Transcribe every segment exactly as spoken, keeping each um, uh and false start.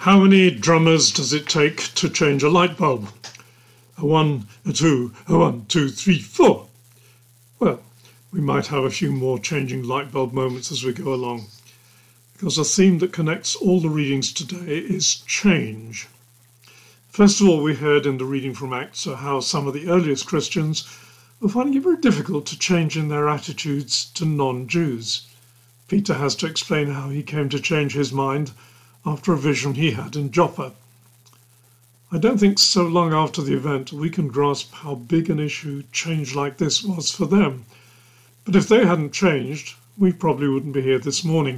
How many drummers does it take to change a light bulb? A one, a two, a one, two, three, four. Well, we might have a few more changing light bulb moments as we go along, because a theme that connects all the readings today is change. First of all, we heard in the reading from Acts how some of the earliest Christians were finding it very difficult to change in their attitudes to non-Jews. Peter has to explain how he came to change his mind after a vision he had in Joppa. I don't think so long after the event we can grasp how big an issue change like this was for them. But if they hadn't changed, we probably wouldn't be here this morning.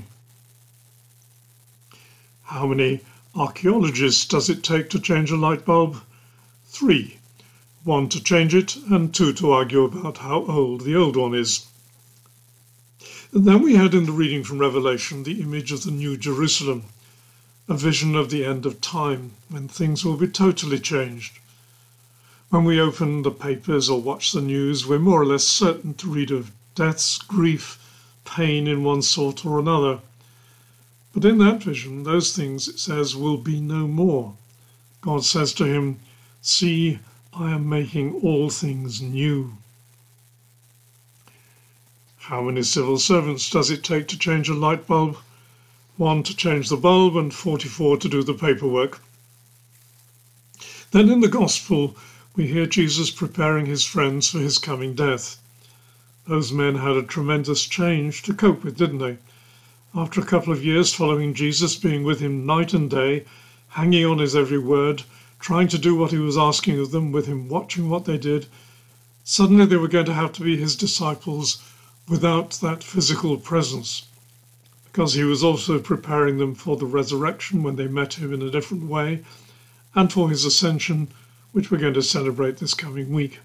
How many archaeologists does it take to change a light bulb? Three. One to change it and two to argue about how old the old one is. And then we had in the reading from Revelation the image of the New Jerusalem, a vision of the end of time, when things will be totally changed. When we open the papers or watch the news, we're more or less certain to read of deaths, grief, pain in one sort or another. But in that vision, those things, it says, will be no more. God says to him, "See, I am making all things new." How many civil servants does it take to change a light bulb? One to change the bulb and forty-four to do the paperwork. Then in the Gospel, we hear Jesus preparing his friends for his coming death. Those men had a tremendous change to cope with, didn't they? After a couple of years following Jesus, being with him night and day, hanging on his every word, trying to do what he was asking of them, with him watching what they did, suddenly they were going to have to be his disciples without that physical presence, because he was also preparing them for the resurrection when they met him in a different way, and for his ascension, which we're going to celebrate this coming week.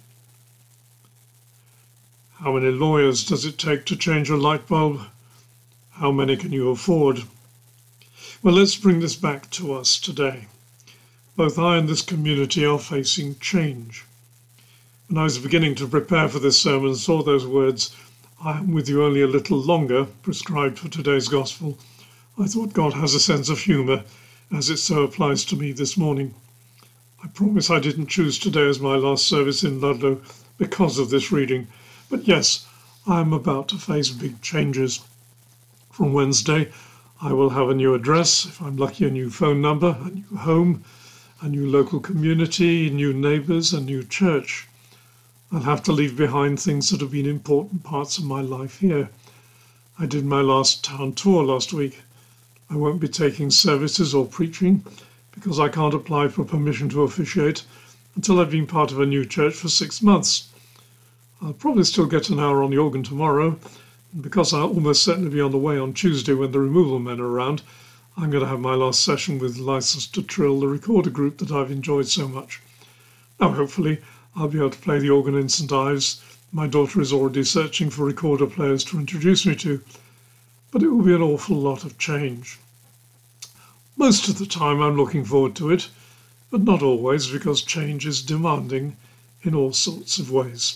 How many lawyers does it take to change a light bulb? How many can you afford? Well, let's bring this back to us today. Both I and this community are facing change. When I was beginning to prepare for this sermon and saw those words, "I am with you only a little longer," prescribed for today's gospel, I thought God has a sense of humour, as it so applies to me this morning. I promise I didn't choose today as my last service in Ludlow because of this reading, but yes, I am about to face big changes. From Wednesday, I will have a new address, if I'm lucky a new phone number, a new home, a new local community, new neighbours, a new church. I'll have to leave behind things that have been important parts of my life here. I did my last town tour last week. I won't be taking services or preaching because I can't apply for permission to officiate until I've been part of a new church for six months. I'll probably still get an hour on the organ tomorrow, and because I'll almost certainly be on the way on Tuesday when the removal men are around, I'm going to have my last session with License to Trill, the recorder group that I've enjoyed so much. Now, hopefully, I'll be able to play the organ in St Ives. My daughter is already searching for recorder players to introduce me to, but it will be an awful lot of change. Most of the time I'm looking forward to it, but not always, because change is demanding in all sorts of ways.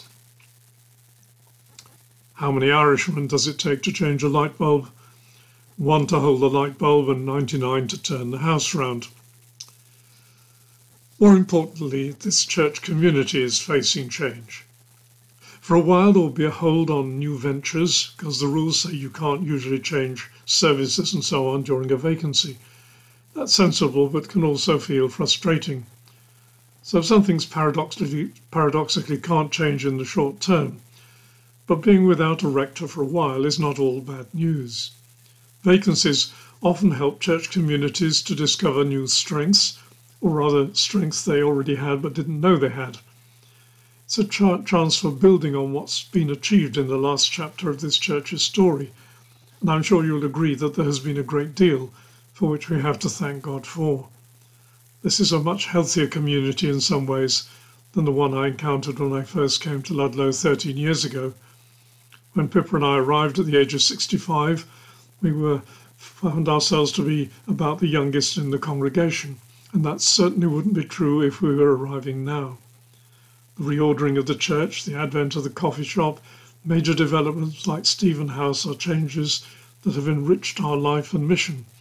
How many Irishmen does it take to change a light bulb? One to hold the light bulb and ninety-nine to turn the house round. More importantly, this church community is facing change. For a while there will be a hold on new ventures because the rules say you can't usually change services and so on during a vacancy. That's sensible, but can also feel frustrating. So some things paradoxically, paradoxically can't change in the short term. But being without a rector for a while is not all bad news. Vacancies often help church communities to discover new strengths, or rather strengths they already had but didn't know they had. It's a ch- chance for building on what's been achieved in the last chapter of this church's story, and I'm sure you'll agree that there has been a great deal for which we have to thank God for. This is a much healthier community in some ways than the one I encountered when I first came to Ludlow thirteen years ago. When Pippa and I arrived at the age of sixty-five, we were found ourselves to be about the youngest in the congregation, and that certainly wouldn't be true if we were arriving now. The reordering of the church, the advent of the coffee shop, major developments like Stephen House are changes that have enriched our life and mission,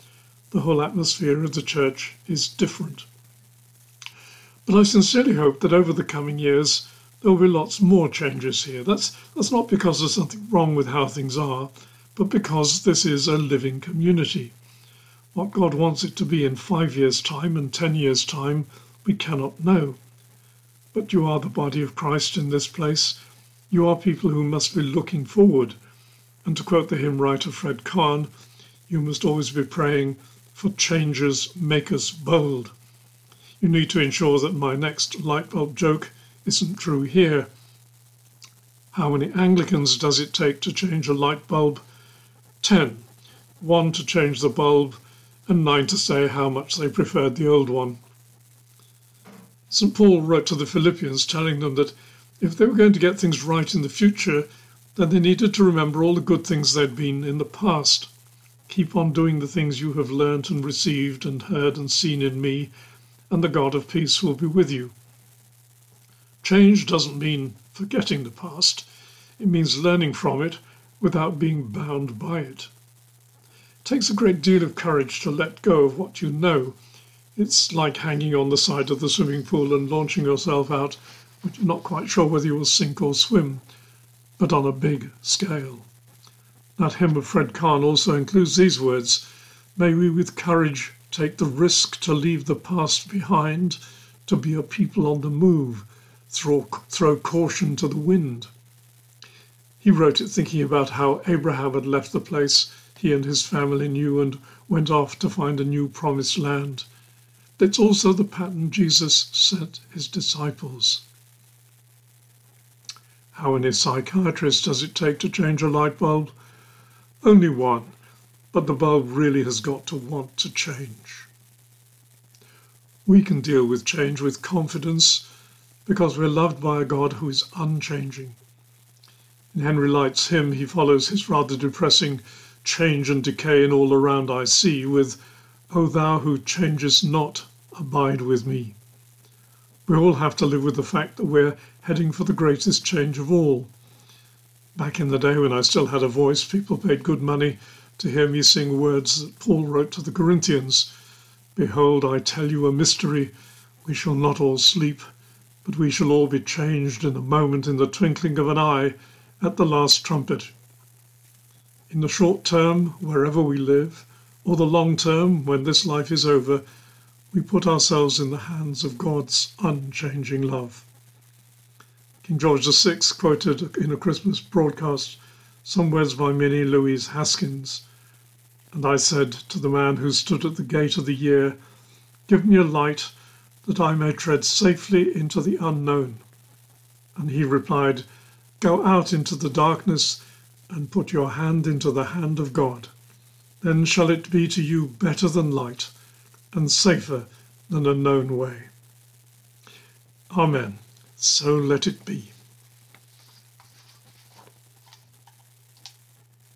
The whole atmosphere of the church is different. But I sincerely hope that over the coming years, there will be lots more changes here. That's, that's not because there's something wrong with how things are, but because this is a living community. What God wants it to be in five years' time and ten years' time, we cannot know. But you are the body of Christ in this place. You are people who must be looking forward. And to quote the hymn writer Fred Kahn, you must always be praying for changes make us bold. You need to ensure that my next light bulb joke isn't true here. How many Anglicans does it take to change a light bulb? Ten. One to change the bulb, and nine to say how much they preferred the old one. Saint Paul wrote to the Philippians telling them that if they were going to get things right in the future, then they needed to remember all the good things they'd been in the past. Keep on doing the things you have learnt and received and heard and seen in me, and the God of peace will be with you. Change doesn't mean forgetting the past. It means learning from it without being bound by it. It takes a great deal of courage to let go of what you know. It's like hanging on the side of the swimming pool and launching yourself out, but you're not quite sure whether you will sink or swim, but on a big scale. That hymn of Fred Kahn also includes these words: "May we with courage take the risk to leave the past behind, to be a people on the move, throw, throw caution to the wind." He wrote it thinking about how Abraham had left the place he and his family knew and went off to find a new promised land. It's also the pattern Jesus set his disciples. How many psychiatrists does it take to change a light bulb? Only one, but the bulb really has got to want to change. We can deal with change with confidence because we're loved by a God who is unchanging. In Henry Light's hymn, he follows his rather depressing "change and decay in all around I see" with "O thou who changest not, abide with me." We all have to live with the fact that we're heading for the greatest change of all. Back in the day when I still had a voice, people paid good money to hear me sing words that Paul wrote to the Corinthians. "Behold, I tell you a mystery. We shall not all sleep, but we shall all be changed in a moment, in the twinkling of an eye, at the last trumpet." In the short term, wherever we live, or the long term, when this life is over, we put ourselves in the hands of God's unchanging love. King George the Sixth quoted in a Christmas broadcast some words by Minnie Louise Haskins. "And I said to the man who stood at the gate of the year, 'Give me a light that I may tread safely into the unknown.' And he replied, 'Go out into the darkness and put your hand into the hand of God. Then shall it be to you better than light and safer than a known way.' Amen. So let it be.